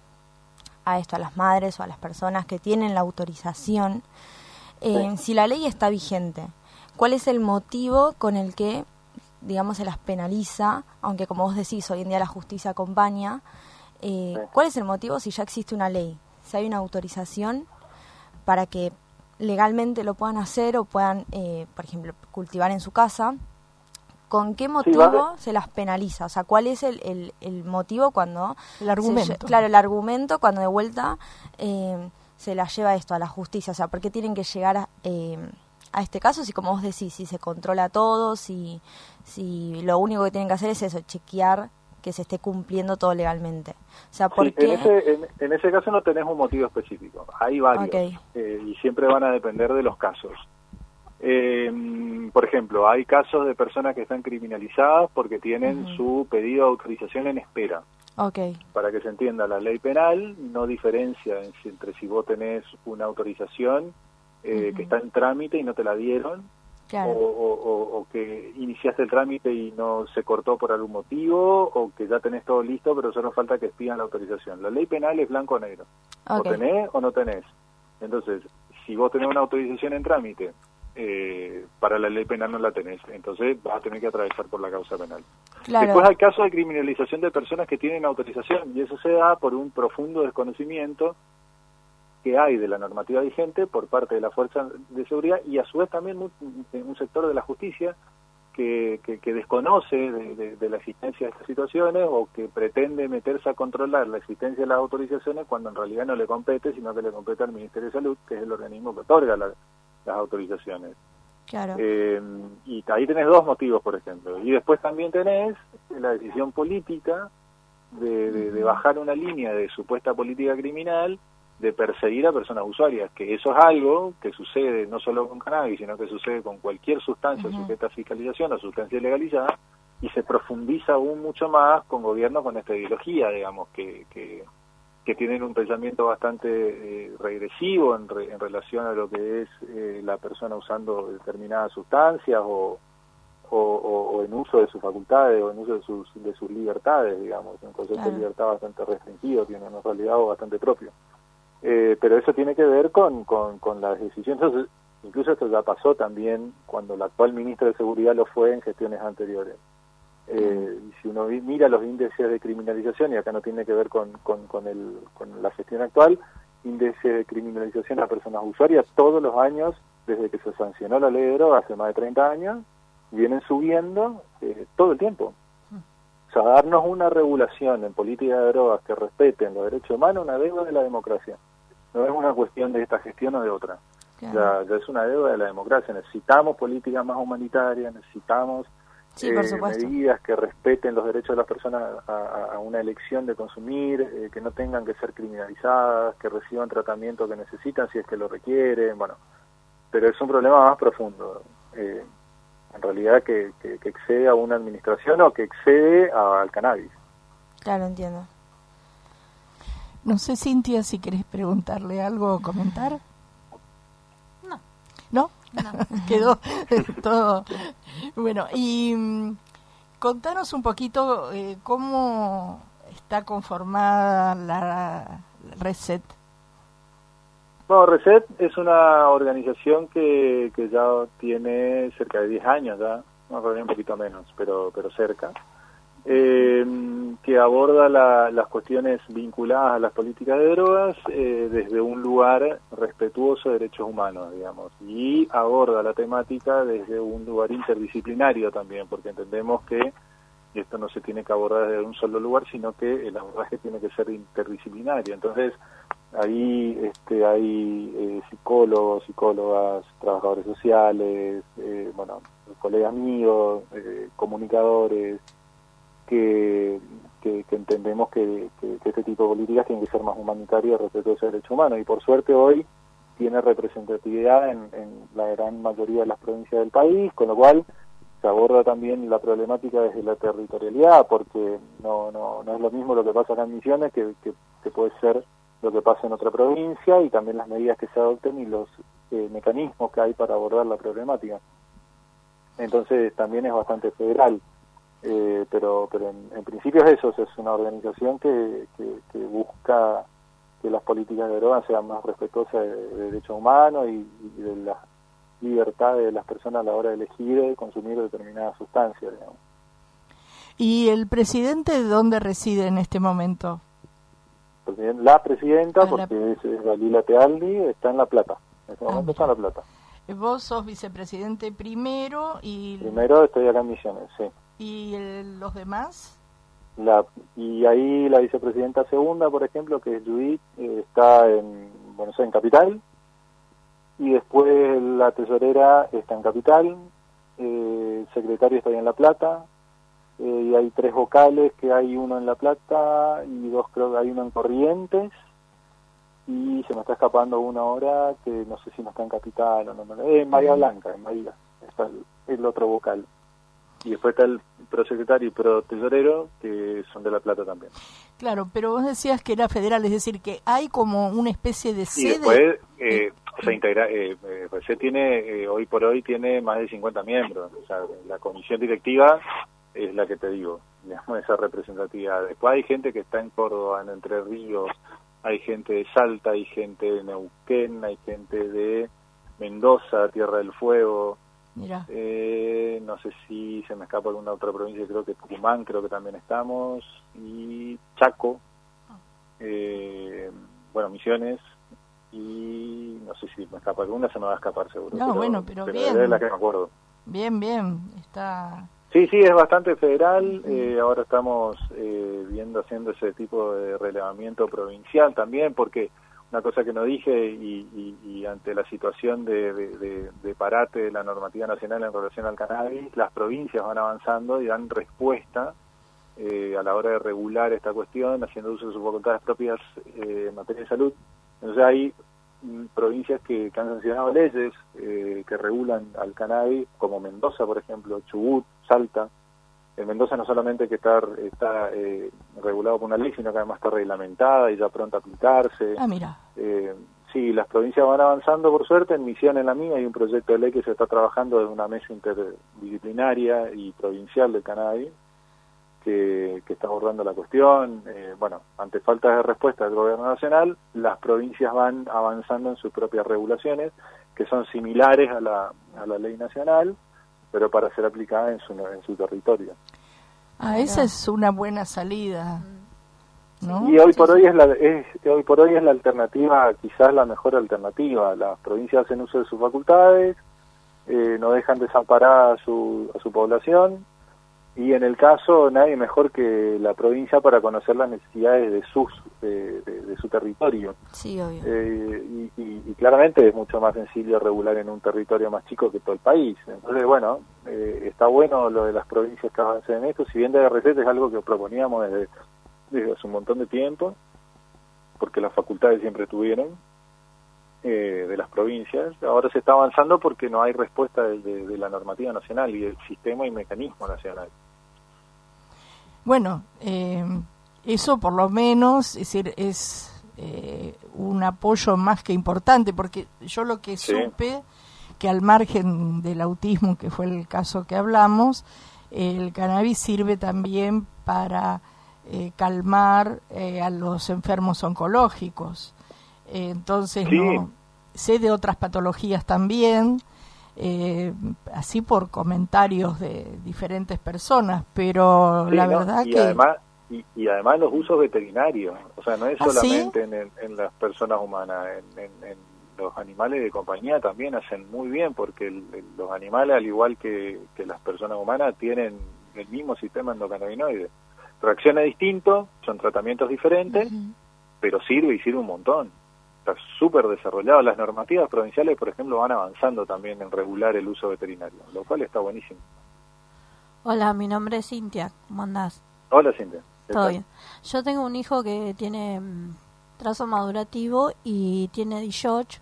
a esto, a las madres o a las personas que tienen la autorización, eh, sí. Si la ley está vigente, ¿cuál es el motivo con el que, digamos, se las penaliza, aunque como vos decís, hoy en día la justicia acompaña? Eh, sí. ¿Cuál es el motivo si ya existe una ley? Si hay una autorización para que legalmente lo puedan hacer o puedan, eh, por ejemplo, cultivar en su casa, ¿con qué motivo sí, vale. se las penaliza? O sea, ¿cuál es el, el, el motivo cuando... El argumento. Se, claro, el argumento cuando de vuelta eh, se las lleva esto a la justicia. O sea, ¿por qué tienen que llegar a... Eh, a este caso, si como vos decís, si se controla todo, si, si lo único que tienen que hacer es eso, chequear que se esté cumpliendo todo legalmente? O sea, ¿por sí, qué? En ese, en, en ese caso no tenés un motivo específico, hay varios, okay. eh, y siempre van a depender de los casos. Eh, por ejemplo, hay casos de personas que están criminalizadas porque tienen uh-huh. su pedido de autorización en espera. Okay. Para que se entienda, la ley penal no diferencia entre si vos tenés una autorización Eh, uh-huh. que está en trámite y no te la dieron, claro. o, o, o que iniciaste el trámite y no se cortó por algún motivo, o que ya tenés todo listo pero solo falta que expidan la autorización. La ley penal es blanco o negro, okay. o tenés o no tenés. Entonces, si vos tenés una autorización en trámite, eh, para la ley penal no la tenés, entonces vas a tener que atravesar por la causa penal. Claro. Después hay casos de criminalización de personas que tienen autorización, y eso se da por un profundo desconocimiento que hay de la normativa vigente por parte de la Fuerza de Seguridad y a su vez también un, un sector de la justicia que, que, que desconoce de, de, de la existencia de estas situaciones o que pretende meterse a controlar la existencia de las autorizaciones cuando en realidad no le compete, sino que le compete al Ministerio de Salud, que es el organismo que otorga la, las autorizaciones. Claro. Eh, y ahí tenés dos motivos, por ejemplo. Y después también tenés la decisión política de, de, de bajar una línea de supuesta política criminal, de perseguir a personas usuarias, que eso es algo que sucede no solo con cannabis, sino que sucede con cualquier sustancia uh-huh. sujeta a fiscalización o sustancia legalizada, y se profundiza aún mucho más con gobiernos con esta ideología, digamos, que, que, que tienen un pensamiento bastante eh, regresivo en, re, en relación a lo que es eh, la persona usando determinadas sustancias o, o, o, o en uso de sus facultades o en uso de sus, de sus libertades, digamos, un concepto claro. de libertad bastante restringido, tiene una realidad bastante propio. Eh, pero eso tiene que ver con, con, con las decisiones. Entonces, incluso esto ya pasó también cuando el actual ministro de Seguridad lo fue en gestiones anteriores. Eh, y si uno mira los índices de criminalización, y acá no tiene que ver con, con, con, el, con la gestión actual, índice de criminalización a personas usuarias, todos los años, desde que se sancionó la ley de drogas hace más de treinta años, vienen subiendo eh, todo el tiempo. O sea, darnos una regulación en política de drogas que respeten los derechos humanos, una deuda de la democracia. No es una cuestión de esta gestión o de otra. Claro. Ya, ya es una deuda de la democracia. Necesitamos políticas más humanitarias, necesitamos sí, eh, por medidas que respeten los derechos de las personas a, a una elección de consumir, eh, que no tengan que ser criminalizadas, que reciban tratamiento que necesitan si es que lo requieren. Bueno, pero es un problema más profundo. Eh, en realidad que, que, que excede a una administración o que excede a, al cannabis. Claro, entiendo. No sé, Cintia, si querés preguntarle algo o comentar. No. ¿No? No. Quedó todo. Bueno, y mm, contanos un poquito eh, cómo está conformada la Reset. Bueno, Reset es una organización que, que ya tiene cerca de diez años, ya, no, un poquito menos, pero, pero cerca. Eh, que aborda la, las cuestiones vinculadas a las políticas de drogas eh, desde un lugar respetuoso de derechos humanos, digamos, y aborda la temática desde un lugar interdisciplinario también, porque entendemos que esto no se tiene que abordar desde un solo lugar, sino que el abordaje tiene que ser interdisciplinario. Entonces, ahí este, hay eh, psicólogos, psicólogas, trabajadores sociales, eh, bueno, colegas míos, eh, comunicadores, Que, que, que entendemos que, que, que este tipo de políticas tienen que ser más humanitarias respecto a ese derecho humano, y por suerte hoy tiene representatividad en, en la gran mayoría de las provincias del país, con lo cual se aborda también la problemática desde la territorialidad, porque no no no es lo mismo lo que pasa acá en Misiones que, que, que puede ser lo que pasa en otra provincia, y también las medidas que se adopten y los eh, mecanismos que hay para abordar la problemática. Entonces también es bastante federal. Eh, pero pero en, en principio es eso, es una organización que, que, que busca que las políticas de drogas sean más respetuosas de, de derechos humanos y, y de la libertad de las personas a la hora de elegir y consumir determinadas sustancias, digamos. ¿Y el presidente dónde reside en este momento? La presidenta, ah, porque la... es Dalila Tealdi, está en La Plata. En este ah, momento está en La Plata. Vos sos vicepresidente primero y... Primero estoy acá en Misiones, sí. ¿Y el, los demás? La, y ahí la vicepresidenta segunda, por ejemplo, que es Judith, eh, está en Buenos Aires, en Capital, y después la tesorera está en Capital, eh, el secretario está ahí en La Plata, eh, y hay tres vocales, que hay uno en La Plata y dos, creo que hay uno en Corrientes, y se me está escapando uno ahora que no sé si no está en Capital o no, no eh, en Bahía Blanca, en Bahía, está el, el otro vocal. Y después está el prosecretario y protesorero, que son de La Plata también. Claro, pero vos decías que era federal, es decir, que hay como una especie de sede... Y después, eh, o sea, integra, eh, eh, Reset tiene, eh, hoy por hoy tiene más de cincuenta miembros. O sea, la comisión directiva es la que te digo, digamos, esa representatividad. Después hay gente que está en Córdoba, en Entre Ríos, hay gente de Salta, hay gente de Neuquén, hay gente de Mendoza, Tierra del Fuego... Mira. Eh, no sé si se me escapa alguna otra provincia, creo que Tucumán, creo que también estamos, y Chaco, eh, bueno, Misiones, y no sé si me escapa alguna, se me va a escapar seguro. No, pero, bueno, pero, pero bien. es la que me acuerdo. Bien, bien, está... Sí, sí, es bastante federal. Eh, ahora estamos eh, viendo, haciendo ese tipo de relevamiento provincial también, porque una cosa que no dije y, y, y ante la situación de, de, de, de parate de la normativa nacional en relación al cannabis, las provincias van avanzando y dan respuesta eh, a la hora de regular esta cuestión, haciendo uso de sus facultades propias eh, en materia de salud. Entonces hay provincias que, que han sancionado leyes eh, que regulan al cannabis, como Mendoza, por ejemplo, Chubut, Salta. En Mendoza no solamente que está, está eh, regulado por una ley, sino que además está reglamentada y ya pronta a aplicarse. Ah, mira. Eh, sí, las provincias van avanzando, por suerte. En Misión, en la mía, hay un proyecto de ley que se está trabajando de una mesa interdisciplinaria y provincial del cannabis, Que, que está abordando la cuestión. Eh, bueno, ante falta de respuesta del gobierno nacional, las provincias van avanzando en sus propias regulaciones, que son similares a la, a la ley nacional, pero para ser aplicada en su, en su territorio. Ah, esa es una buena salida, ¿no? Y hoy por hoy es la es, hoy por hoy es la alternativa, quizás la mejor alternativa. Las provincias hacen uso de sus facultades, eh, no dejan desamparada a su, a su población. Y en el caso, nadie mejor que la provincia para conocer las necesidades de sus de, de, de su territorio. Sí, obvio. Eh, y, y, y claramente es mucho más sencillo regular en un territorio más chico que todo el país. Entonces, bueno, eh, está bueno lo de las provincias que avancen en esto. Si bien de receta es algo que proponíamos desde, desde hace un montón de tiempo, porque las facultades siempre tuvieron, eh, de las provincias, ahora se está avanzando porque no hay respuesta de, de, de la normativa nacional y del sistema y mecanismo nacional. Bueno, eh, eso por lo menos, es decir, es eh, un apoyo más que importante, porque yo lo que Sí. supe, que al margen del autismo, que fue el caso que hablamos, el cannabis sirve también para eh, calmar eh, a los enfermos oncológicos. Eh, entonces, Sí. no sé de otras patologías también, eh, así por comentarios de diferentes personas, pero Sí, la ¿no? verdad y que... Además, y, y además los usos veterinarios, o sea, no es ¿Ah, solamente en, el- en las personas humanas, en, en- en los animales de compañía también hacen muy bien, porque el- el- los animales, al igual que, que las personas humanas, tienen el mismo sistema endocannabinoide. Reacciona distinto, son tratamientos diferentes, pero sirve y sirve un montón. Está súper desarrollado. Las normativas provinciales, por ejemplo, van avanzando también en regular el uso veterinario, lo cual está buenísimo. Hola, mi nombre es Cintia, ¿cómo andás? Hola, Cintia. ¿Qué Todo tal? bien. Yo tengo un hijo que tiene mm, trazo madurativo y tiene dieciocho,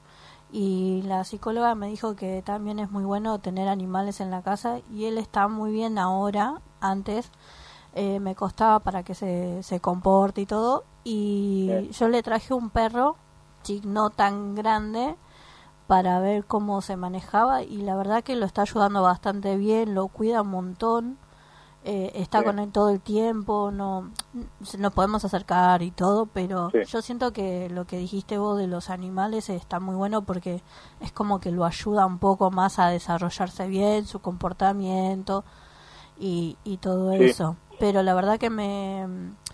y la psicóloga me dijo que también es muy bueno tener animales en la casa y él está muy bien ahora. Antes eh, me costaba para que se, se comporte y todo, y Bien. yo le traje un perro chi- no tan grande para ver cómo se manejaba, y la verdad que lo está ayudando bastante bien, lo cuida un montón. Eh, está Sí. con él todo el tiempo, no nos podemos acercar y todo, pero Sí. yo siento que lo que dijiste vos de los animales está muy bueno, porque es como que lo ayuda un poco más a desarrollarse bien, su comportamiento y, y todo Sí. eso. Pero la verdad que me...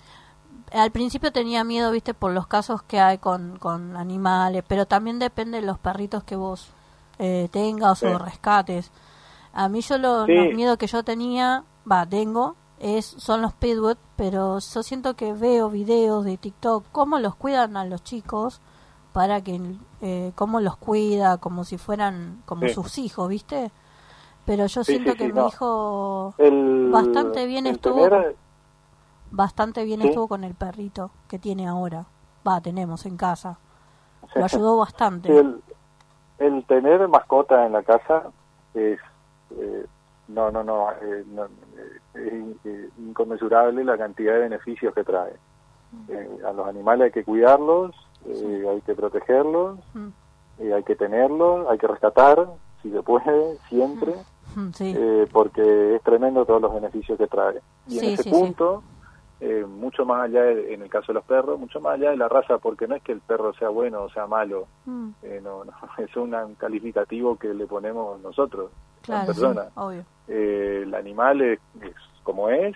Al principio tenía miedo, viste, por los casos que hay con, con animales, pero también depende de los perritos que vos eh, tengas Sí. o rescates. A mí yo lo, Sí. los miedos que yo tenía, va, tengo, es son los pitbull, pero yo siento que veo videos de TikTok, cómo los cuidan a los chicos, para que, eh, cómo los cuida, como si fueran como Sí. sus hijos, ¿viste? Pero yo Sí, siento sí, que sí, mi no. hijo El, bastante bien el estuvo tener- con- bastante bien Sí. estuvo con el perrito que tiene ahora. Va, tenemos en casa. Sí. Lo ayudó bastante. Sí, el, el tener mascota en la casa es eh, no no no, eh, no, eh, es in- eh, inconmensurable la cantidad de beneficios que trae. Eh, a los animales hay que cuidarlos, eh, hay que protegerlos, Mm. eh, hay que tenerlos, hay que rescatar si se puede siempre, Mm, sí. eh, porque es tremendo todos los beneficios que trae. Y Sí, en ese sí, punto, eh, mucho más allá, de- en el caso de los perros, mucho más allá de la raza, porque no es que el perro sea bueno o sea malo, Mm, eh, no, no, es un calificativo que le ponemos nosotros, claro, las sí, personas. obvio. Eh, el animal es, es como es,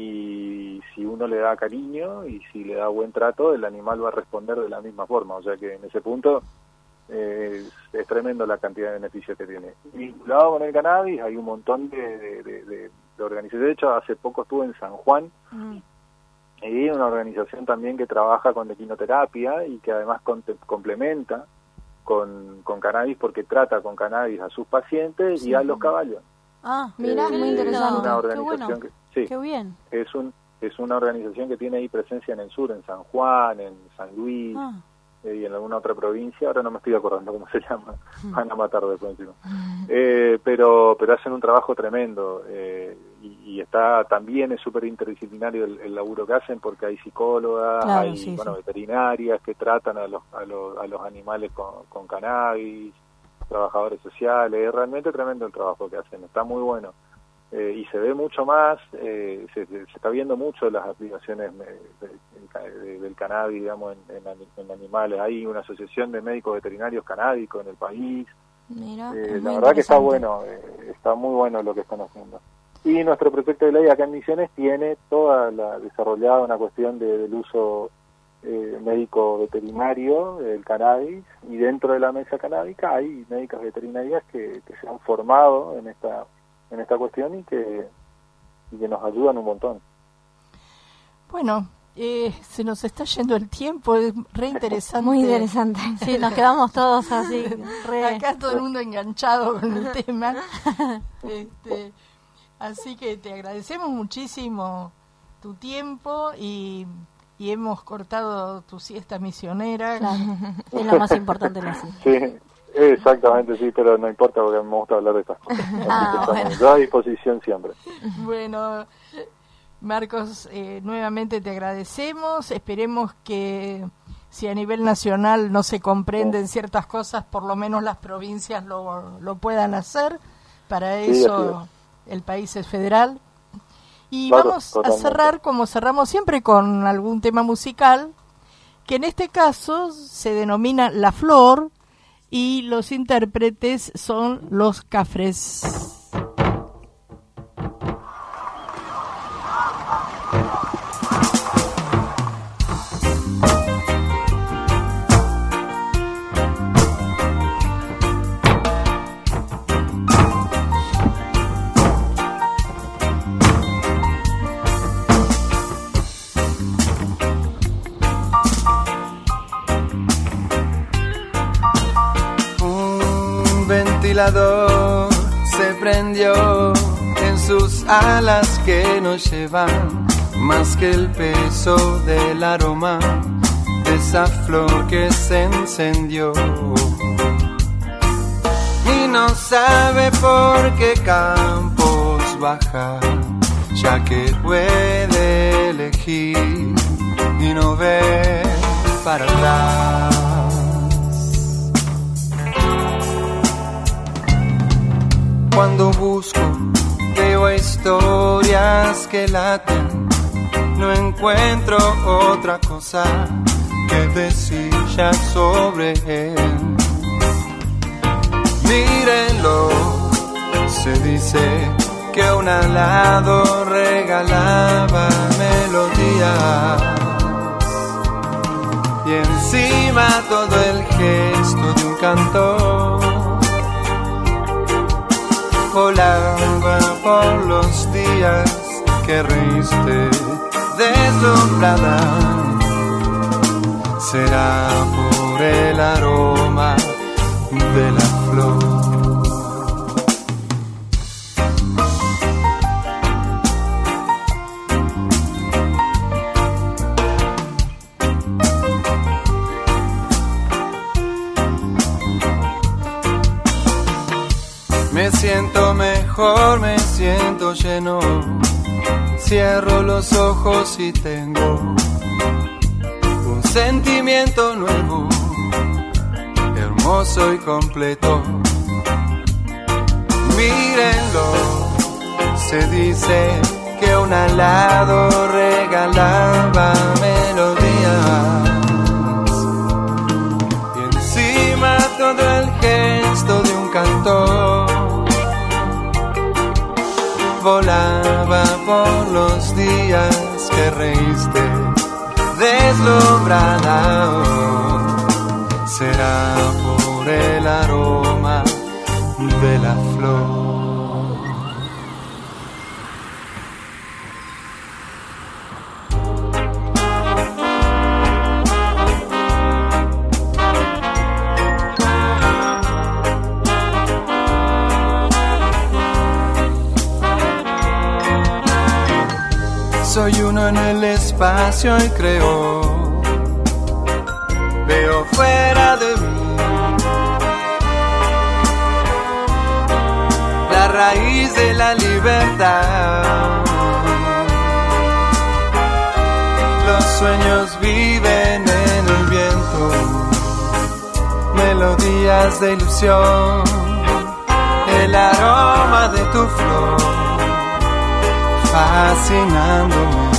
y si uno le da cariño y si le da buen trato, el animal va a responder de la misma forma. O sea que en ese punto Eh, es, es tremendo la cantidad de beneficios que tiene. Vinculado con el cannabis hay un montón de, de, de, de, de organizaciones. De hecho, hace poco estuve en San Juan, mm. y una organización también que trabaja con equinoterapia y que además con, complementa con, con cannabis, porque trata con cannabis a sus pacientes, sí, y a los caballos. Ah, mira, eh, muy interesante. Una organización Qué bueno. que, sí, Qué bien. Es, un, es una organización que tiene ahí presencia en el sur, en San Juan, en San Luis, ah. eh, y en alguna otra provincia. Ahora no me estoy acordando cómo se llama. Mm. Van a matar después encima. Eh, pero, pero hacen un trabajo tremendo. Eh, y, y está también es súper interdisciplinario el, el laburo que hacen, porque hay psicólogas, claro, hay sí, bueno, sí. veterinarias que tratan a los, a los, a los animales con, con cannabis, trabajadores sociales. Es realmente tremendo el trabajo que hacen, está muy bueno. Eh, y se ve mucho más, eh, se, se está viendo mucho las aplicaciones de, de, de, del cannabis, digamos, en, en, en animales. Hay una asociación de médicos veterinarios canábicos en el país. Mira, eh, la verdad que está bueno, eh, está muy bueno lo que están haciendo. Y nuestro proyecto de ley acá en Misiones tiene toda la desarrollada una cuestión de, del uso eh, médico veterinario del cannabis, y dentro de la mesa canábica hay médicas veterinarias que, que se han formado en esta en esta cuestión y que, y que nos ayudan un montón. Bueno, eh, se nos está yendo el tiempo, es re interesante. Muy interesante. Sí, nos quedamos todos así. Re... Acá todo el mundo enganchado con el tema. Este, así que te agradecemos muchísimo tu tiempo y, y hemos cortado tu siesta misionera. Claro. Es lo más importante de la siesta. Sí. Exactamente, sí, pero no importa porque me gusta hablar de estas cosas. Ah, bueno. Yo a disposición siempre. Bueno, Marcos, eh, nuevamente te agradecemos. Esperemos que si a nivel nacional no se comprenden sí. ciertas cosas, por lo menos las provincias lo, lo puedan hacer. Para eso sí, el país es federal. Y claro, vamos totalmente. a cerrar como cerramos siempre con algún tema musical, que en este caso se denomina La Flor, y los intérpretes son Los Cafres. Se prendió en sus alas que nos llevan más que el peso del aroma de esa flor que se encendió. Y no sabe por qué campos bajar, ya que puede elegir y no ver para atrás. Cuando busco, veo historias que laten, no encuentro otra cosa que decir ya sobre él. Mírenlo, se dice que un alado regalaba melodías, y encima todo el gesto de un cantor. Volaba por los días que reíste deslumbrada. Será por el aroma de la flor. Me siento mejor, me siento lleno. Cierro los ojos y tengo un sentimiento nuevo, hermoso y completo. Mírenlo, se dice que un alado regalaba melodías, y encima todo el gesto de un cantor. Volaba por los días que reíste deslumbrada. Oh, será por el aroma de la flor. Soy uno en el espacio y creo, veo fuera de mí la raíz de la libertad. Los sueños viven en el viento, melodías de ilusión, el aroma de tu flor fascinándome,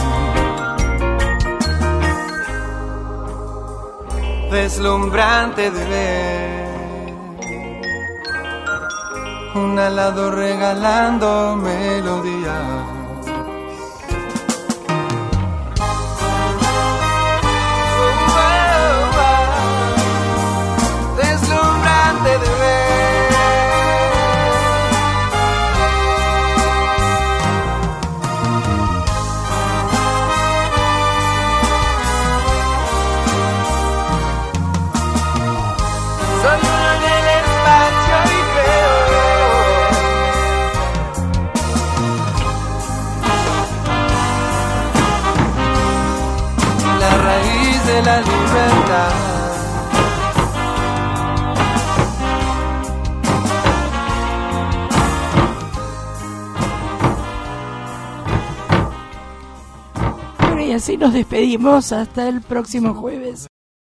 deslumbrante de ver, un alado regalando melodías. Deslumbrante de ver. De la libertad. Bueno, y así nos despedimos hasta el próximo jueves.